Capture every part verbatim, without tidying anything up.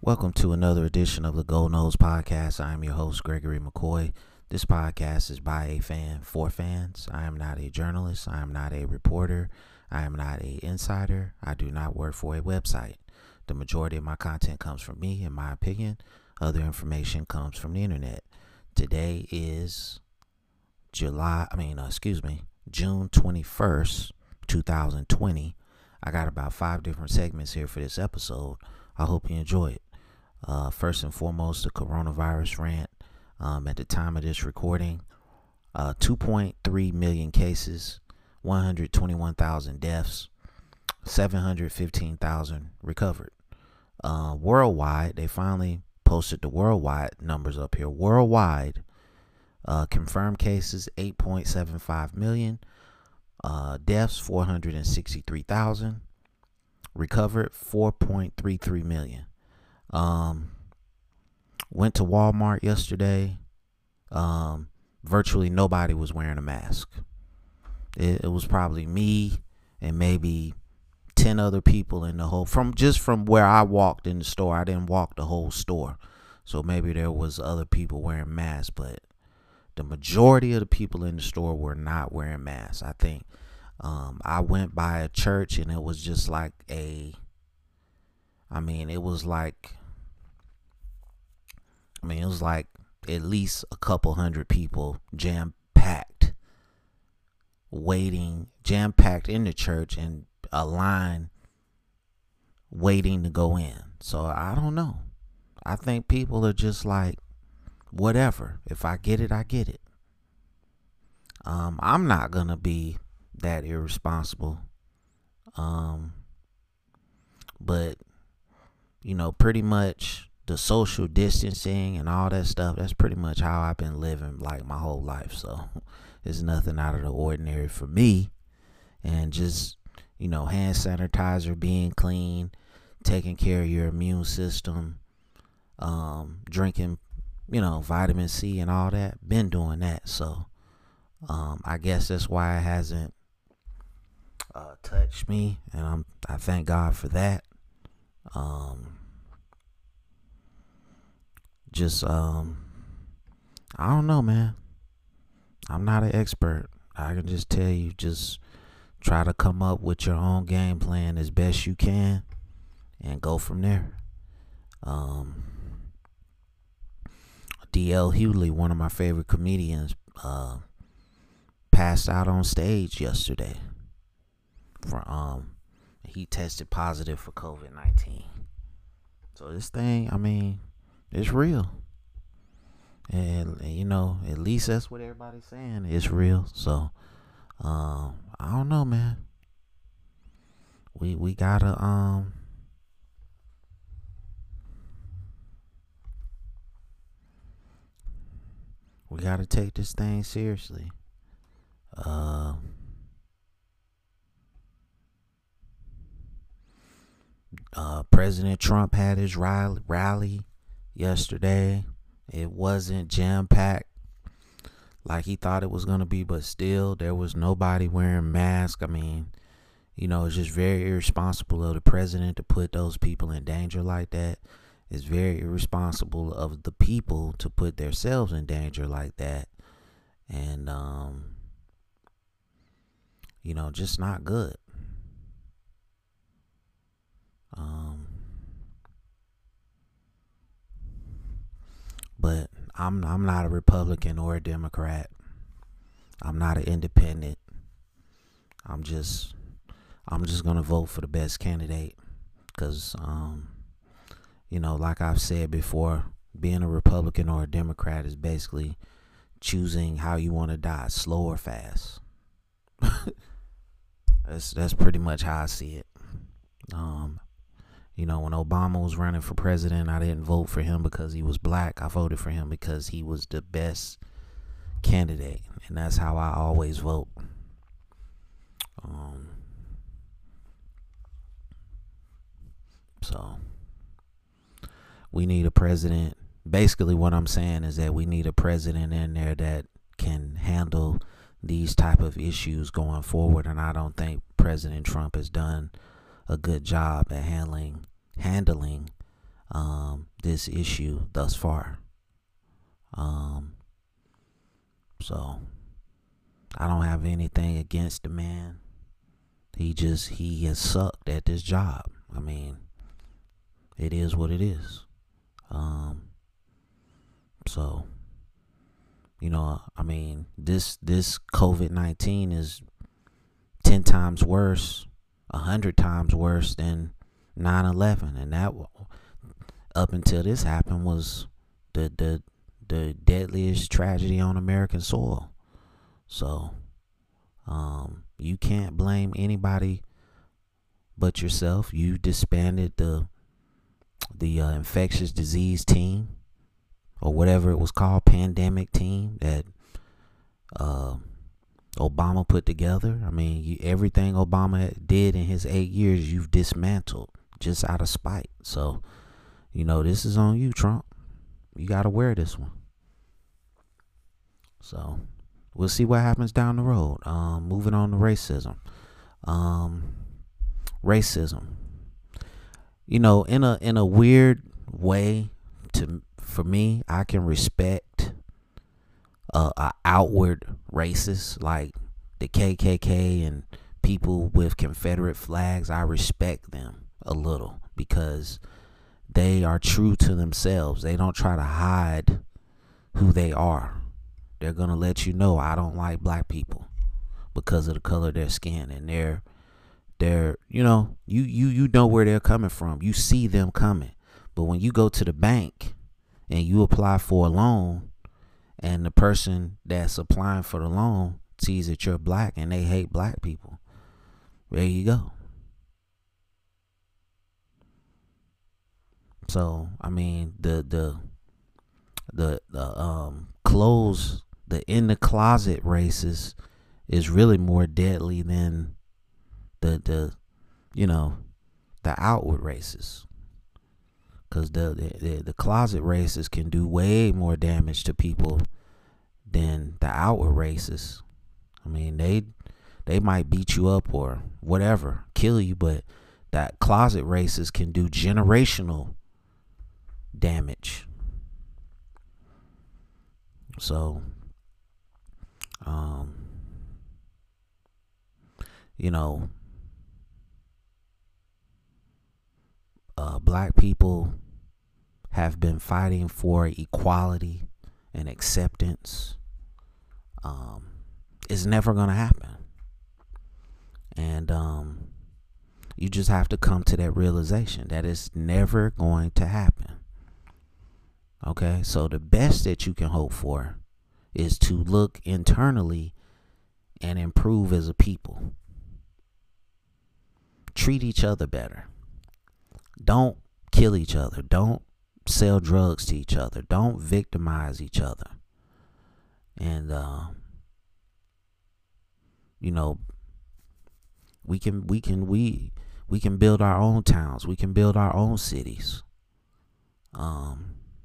Welcome to another edition of the Go Nose Podcast. I am your host, Gregory McCoy. This podcast is by a fan for fans. I am not a journalist. I am not a reporter. I am not an insider. I do not work for a website. The majority of my content comes from me, in my opinion. Other information comes from the internet. Today is July, I mean, uh, excuse me, June twenty-first, twenty twenty. I got about five different segments here for this episode. I hope you enjoy it. Uh, first and foremost, the coronavirus rant. Um, at the time of this recording, uh, two point three million cases, one hundred twenty-one thousand deaths, seven hundred fifteen thousand recovered. Uh, worldwide, they finally posted the worldwide numbers up here. Worldwide, uh, confirmed cases, eight point seven five million. Uh, deaths, four hundred sixty-three thousand. Recovered, four point three three million. Um, went to Walmart yesterday. Um, virtually nobody was wearing a mask. It, it was probably me and maybe ten other people in the whole, from just from where I walked in the store. I didn't walk the whole store. So maybe there was other people wearing masks, but the majority of the people in the store were not wearing masks. I think um, I went by a church and it was just like a, I mean, it was like, I mean, it was like at least a couple hundred people jam-packed, waiting, jam-packed in the church and a line waiting to go in. So I don't know. I think people are just like, whatever. If I get it, I get it. Um, I'm not going to be that irresponsible. Um, but, you know, pretty much the social distancing and all that stuff, that's pretty much how I've been living like my whole life. So it's nothing out of the ordinary for me. And just, you know, hand sanitizer, being clean, taking care of your immune system, um, drinking, you know, vitamin C and all that. Been doing that. So um, I guess that's why it hasn't uh, touched me. And I'm, I thank God for that. Um, just, um, I don't know, man. I'm not an expert. I can just tell you, just try to come up with your own game plan as best you can and go from there. Um, D L Hughley, one of my favorite comedians, uh, passed out on stage yesterday. For um, he tested positive for covid nineteen. So this thing, I mean, it's real. And, and you know, at least that's what everybody's saying. It's real. So um, I don't know, man. We we gotta um. We gotta take this thing seriously. Uh, uh, President Trump had his rally, rally yesterday. It wasn't jam-packed like he thought it was gonna be, but still, there was nobody wearing masks. I mean, you know, it's just very irresponsible of the president to put those people in danger like that. It's very irresponsible of the people to put themselves in danger like that. And, um, you know, just not good. Um, but I'm I'm not a Republican or a Democrat. I'm not an independent. I'm just I'm just gonna vote for the best candidate, because um, you know, like I've said before, being a Republican or a Democrat is basically choosing how you want to die, slow or fast. that's that's pretty much how I see it. Um, you know, when Obama was running for president, I didn't vote for him because he was black. I voted for him because he was the best candidate, and that's how I always vote. Um, so we need a president. Basically, what I'm saying is that we need a president in there that can handle these type of issues going forward, and I don't think President Trump has done a good job at handling handling um, this issue thus far. Um, so I don't have anything against the man. He just, he has sucked at this job. I mean, it is what it is. Um, so, you know, I mean, this, this COVID nineteen is ten times worse, a hundred times worse than nine eleven. And that, up until this happened, was the, the, the deadliest tragedy on American soil. So, um, you can't blame anybody but yourself. You disbanded the the uh, infectious disease team, or whatever it was called, pandemic team that uh, Obama put together. I mean, you, everything Obama did in his eight years, you've dismantled just out of spite. So, you know, this is on you, Trump. You got to wear this one. So, we'll see what happens down the road. Um, moving on to racism. Um, racism. You know, in a in a weird way, to for me, I can respect uh, a outward racist like the K K K and people with Confederate flags. I respect them a little because they are true to themselves. They don't try to hide who they are. They're gonna let you know, I don't like black people because of the color of their skin, and they're they're you know you you you know where they're coming from. You see them coming. But when you go to the bank and you apply for a loan, and the person that's applying for the loan sees that you're black and they hate black people, there you go. So I mean, the the the the um clothes, the in the closet races is really more deadly than the the you know the outward races, because the, the the closet races can do way more damage to people than the outward races. I mean, they they might beat you up or whatever, kill you, but that closet races can do generational damage. So, um, you know, uh, black people have been fighting for equality and acceptance. Um, it's never going to happen. And um, you just have to come to that realization that it's never going to happen. Okay, so the best that you can hope for is to look internally and improve as a people. Treat each other better. Don't kill each other. Don't sell drugs to each other. Don't victimize each other. And uh, you know, we can we can we we can build our own towns. We can build our own cities. Um.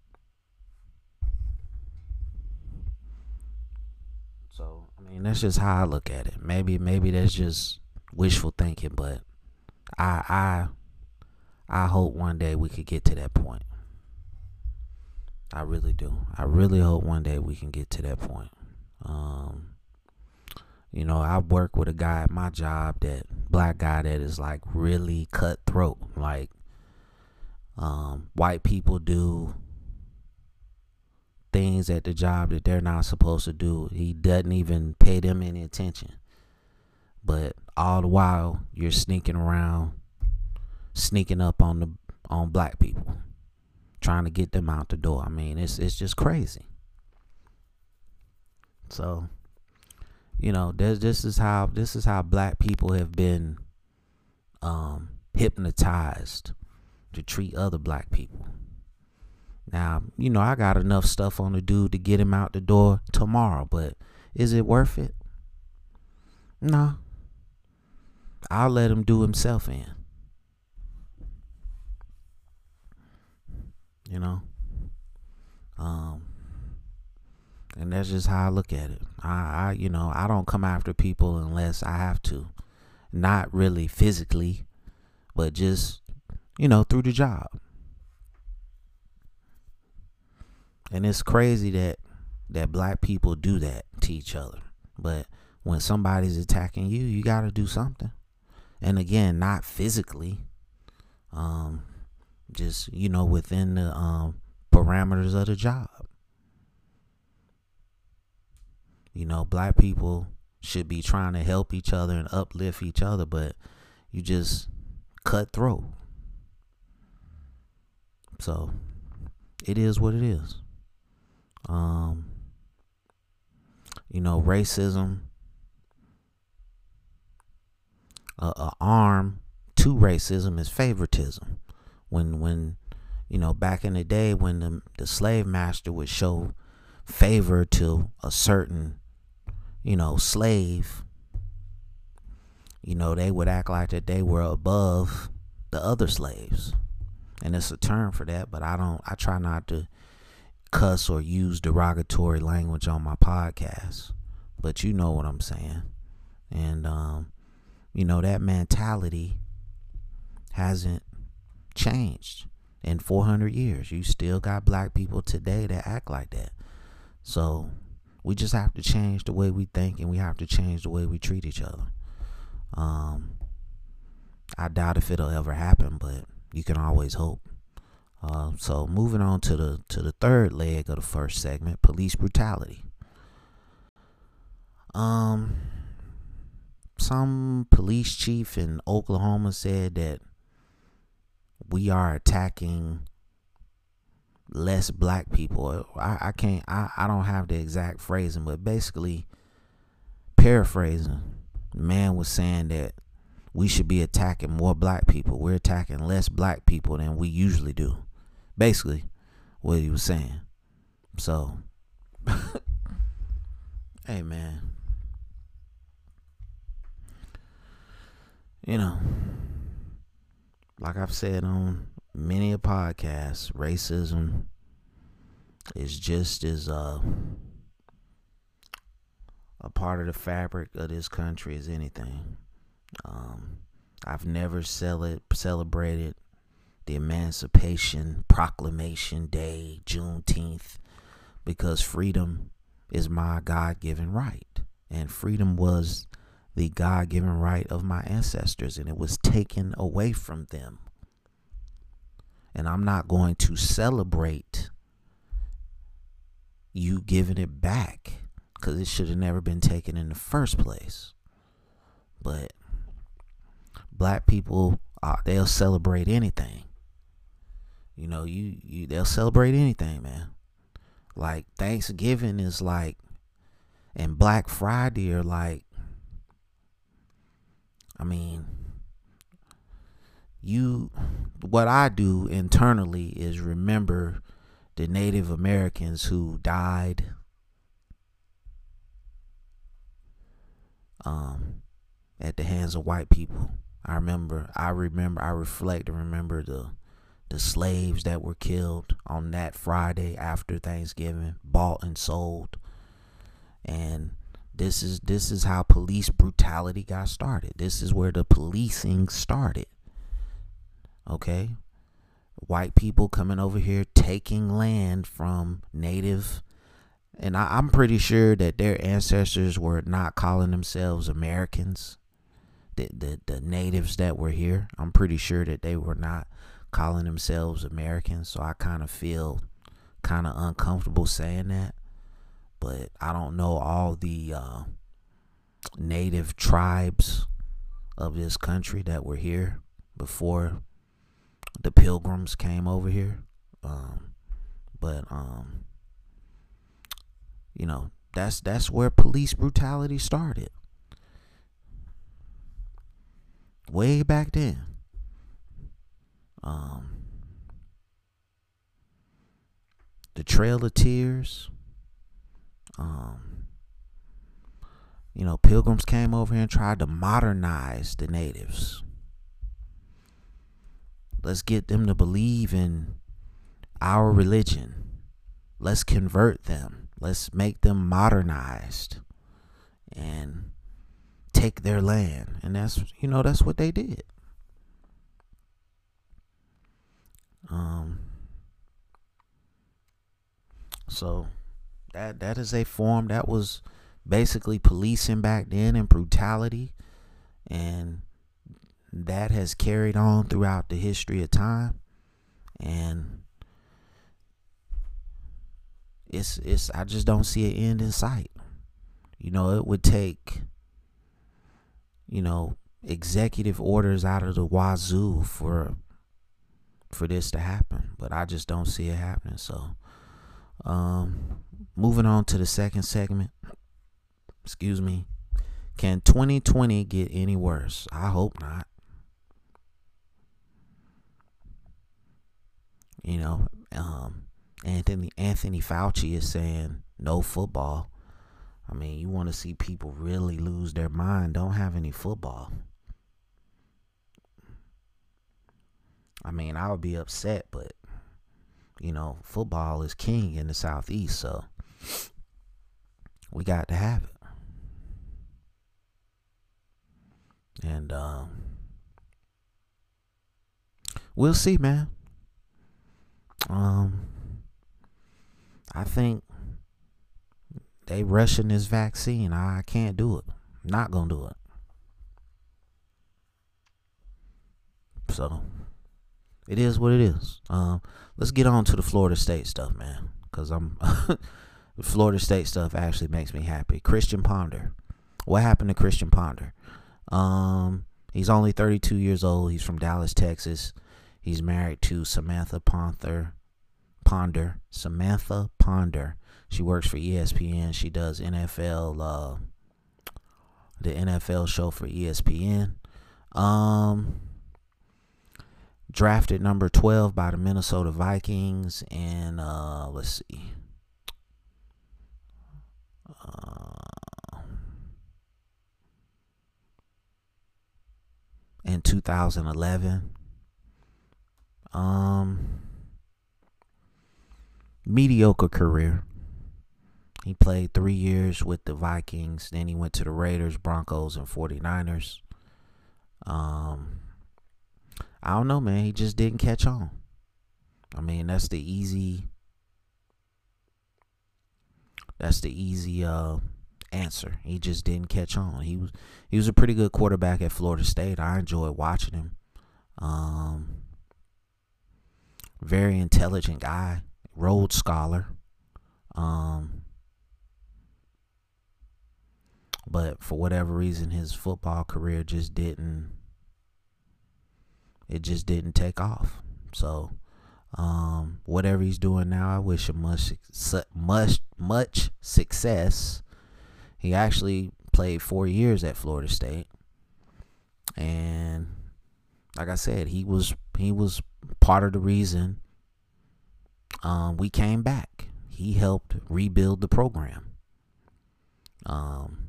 So, I mean, that's just how I look at it. Maybe, maybe that's just wishful thinking, but I, I, I hope one day we could get to that point. I really do. I really hope one day we can get to that point. Um, you know, I work with a guy at my job, that black guy that is like really cutthroat. Like, um, white people do things at the job that they're not supposed to do. He doesn't even pay them any attention. But all the while, you're sneaking around, sneaking up on the on black people, trying to get them out the door. I mean, it's it's just crazy. So, you know, there's this is how this is how black people have been um, hypnotized to treat other black people. Now, you know, I got enough stuff on the dude to get him out the door tomorrow, but is it worth it? No. I'll let him do himself in. You know? Um, and that's just how I look at it. I, I, you know, I don't come after people unless I have to. Not really physically, but just, you know, through the job. And it's crazy that that black people do that to each other. But when somebody's attacking you, you got to do something. And again, not physically, um, just, you know, within the um, parameters of the job. You know, black people should be trying to help each other and uplift each other, but you just cutthroat. So it is what it is. Um, you know, racism, a, a arm to racism is favoritism. When, when, you know, back in the day when the, the slave master would show favor to a certain, you know, slave, you know, they would act like that they were above the other slaves. And it's a term for that, but I don't, I try not to cuss or use derogatory language on my podcast, but you know what I'm saying. And, um, you know, that mentality hasn't changed in four hundred years. You still got black people today that act like that. So we just have to change the way we think, and we have to change the way we treat each other. Um, I doubt if it'll ever happen, but you can always hope. Uh, so moving on to the to the third leg of the first segment, police brutality. Um, some police chief in Oklahoma said that we are attacking less black people. I, I can't, I, I don't have the exact phrasing, but basically paraphrasing, the man was saying that we should be attacking more black people. We're attacking less black people than we usually do. Basically what he was saying. So, hey man, you know, like I've said on many a podcast, racism is just as uh, a part of the fabric of this country as anything. Um, I've never cel- celebrated the Emancipation Proclamation Day, Juneteenth, because freedom is my God-given right. And freedom was the God-given right of my ancestors, and it was taken away from them. And I'm not going to celebrate you giving it back, because it should have never been taken in the first place. But black people, uh, they'll celebrate anything. You know, you, you they'll celebrate anything, man. Like Thanksgiving is like, and Black Friday are like, I mean, you, what I do internally is remember the Native Americans who died um, at the hands of white people. I remember, I remember, I reflect and remember the the slaves that were killed on that Friday after Thanksgiving, bought and sold. And this is this is how police brutality got started. This is where the policing started. Okay? White people coming over here taking land from native, and I, I'm pretty sure that their ancestors were not calling themselves Americans. The, the the natives that were here, I'm pretty sure that they were not calling themselves Americans. So I kind of feel kind of uncomfortable saying that, but I don't know all the uh, native tribes of this country that were here before the Pilgrims came over here. Um, but um, you know, that's that's where police brutality started. Way back then. Um, the Trail of Tears. Um, you know, Pilgrims came over here and tried to modernize the natives. Let's get them to believe in our religion. Let's convert them. Let's make them modernized and take their land. And that's, you know, that's what they did. Um, So that that is a form that was basically policing back then and brutality, and that has carried on throughout the history of time. And it's it's I just don't see an end in sight. You know, it would take, you know, executive orders out of the wazoo for for this to happen, but I just don't see it happening. So um moving on to the second segment. Excuse me. Can twenty twenty get any worse? I hope not. You know, um Anthony Anthony Fauci is saying no football. I mean, you want to see people really lose their mind, don't have any football. I mean, I would be upset, but you know, football is king in the Southeast, so we got to have it. And um, we'll see, man. Um, I think they rushing this vaccine. I can't do it. Not gonna do it. So it is what it is. Um, let's get on to the Florida State stuff, man. Cause I'm the Florida State stuff actually makes me happy. Christian Ponder. What happened to Christian Ponder? Um, he's only thirty-two years old. He's from Dallas, Texas. He's married to Samantha Ponder. Ponder. Samantha Ponder. She works for E S P N. She does N F L, uh, the N F L show for E S P N. Um, drafted number twelve by the Minnesota Vikings, and uh, let's see. Uh, in two thousand eleven. Um, mediocre career. He played three years with the Vikings. Then he went to the Raiders, Broncos, and forty-niners. Um, I don't know, man. He just didn't catch on. I mean, that's the easy. That's the easy uh, answer. He just didn't catch on. He was he was a pretty good quarterback at Florida State. I enjoyed watching him. Um, very intelligent guy, Rhodes Scholar. Um, but for whatever reason, his football career just didn't. It just didn't take off. So, um, whatever he's doing now, I wish him much, much, much success. He actually played four years at Florida State, and like I said, he was he was part of the reason um, we came back. He helped rebuild the program. Um,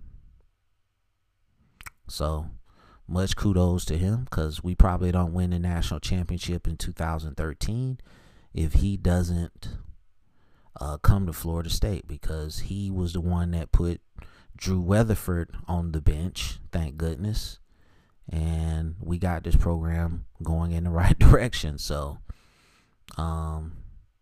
so much kudos to him, because we probably don't win the national championship in two thousand thirteen if he doesn't uh, come to Florida State, because he was the one that put Drew Weatherford on the bench, thank goodness, and we got this program going in the right direction. So um,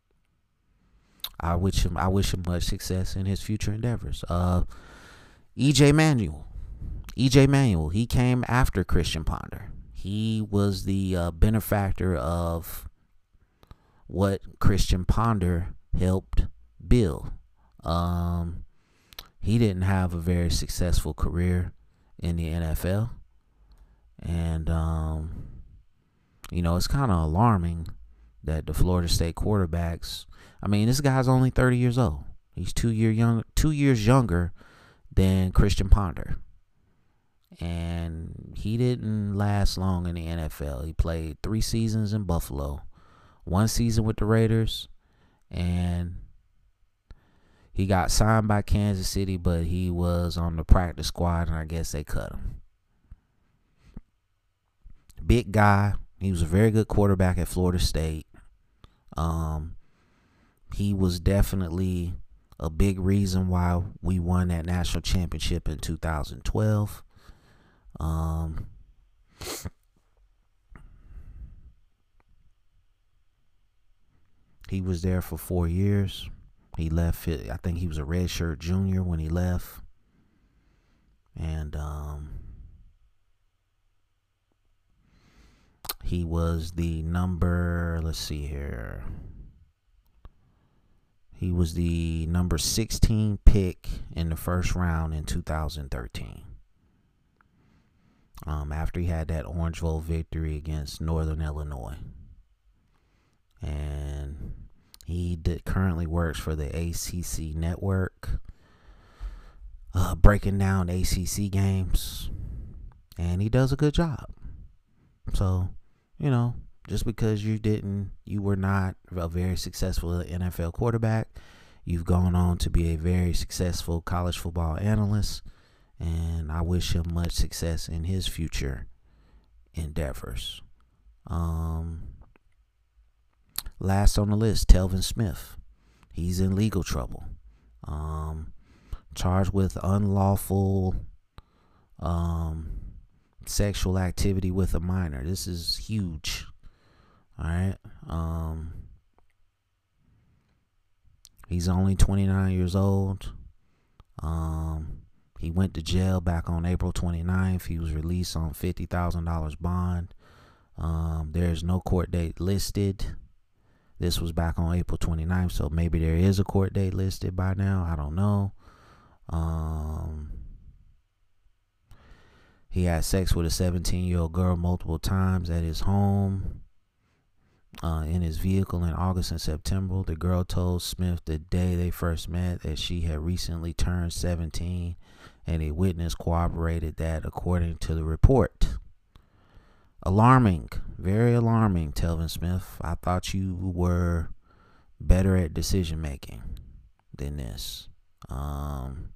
I wish him I wish him much success in his future endeavors. Uh, E J Manuel. E J Manuel, he came after Christian Ponder. He was the uh, benefactor of what Christian Ponder helped build. Um, he didn't have a very successful career in the N F L. And, um, you know, it's kind of alarming that the Florida State quarterbacks, I mean, this guy's only thirty years old. He's two year young, two years younger than Christian Ponder. And he didn't last long in the N F L. He played three seasons in Buffalo, one season with the Raiders, and he got signed by Kansas City, but he was on the practice squad, and I guess they cut him. Big guy. He was a very good quarterback at Florida State. Um, he was definitely a big reason why we won that national championship in two thousand twelve. Um, he was there for four years. He left, I think he was a redshirt junior when he left. And um, he was the number, let's see here. He was the number sixteen pick in the first round in two thousand thirteen. Um, after he had that Orange Bowl victory against Northern Illinois. And he did, currently works for the A C C network, uh, breaking down A C C games. And he does a good job. So, you know, just because you didn't, you were not a very successful N F L quarterback, you've gone on to be a very successful college football analyst, and I wish him much success in his future endeavors. Um, last on the list, Telvin Smith. He's in legal trouble, um, charged with unlawful um, sexual activity with a minor. This is huge. All right. Um, he's only twenty-nine years old. Um, he went to jail back on April twenty-ninth. He was released on fifty thousand dollars bond. Um, there's no court date listed. This was back on April twenty-ninth, so maybe there is a court date listed by now. I don't know. Um, he had sex with a seventeen-year-old girl multiple times at his home. Uh, in his vehicle in August and September. The girl told Smith the day they first met that she had recently turned seventeen, and a witness corroborated that according to the report. Alarming, very alarming, Telvin Smith. I thought you were better at decision making than this. Um,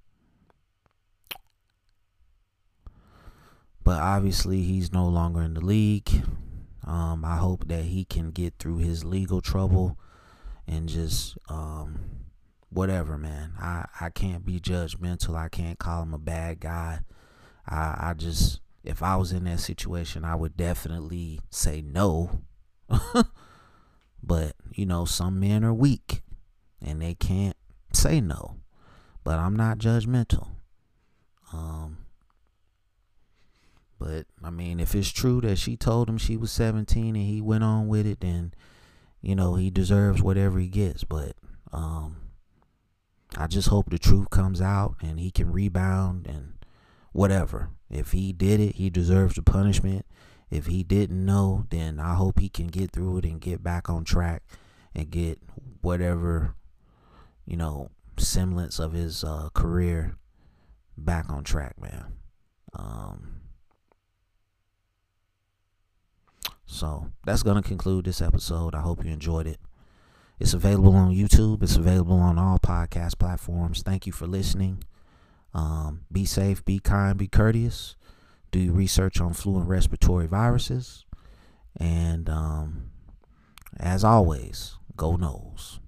but obviously he's no longer in the league. Um, I hope that he can get through his legal trouble and just um, whatever, man. I, I can't be judgmental. I can't call him a bad guy. I, I just, if I was in that situation, I would definitely say no. But, you know, some men are weak and they can't say no. But I'm not judgmental. Um, But, I mean, if it's true that she told him she was seventeen and he went on with it, then, you know, he deserves whatever he gets. But um, I just hope the truth comes out and he can rebound and whatever. If he did it, he deserves the punishment. If he didn't know, then I hope he can get through it and get back on track and get whatever, you know, semblance of his uh, career back on track, man. Um, So that's going to conclude this episode. I hope you enjoyed it. It's available on YouTube. It's available on all podcast platforms. Thank you for listening. Um, be safe, be kind, be courteous. Do your research on flu and respiratory viruses. And um, as always, go Noles.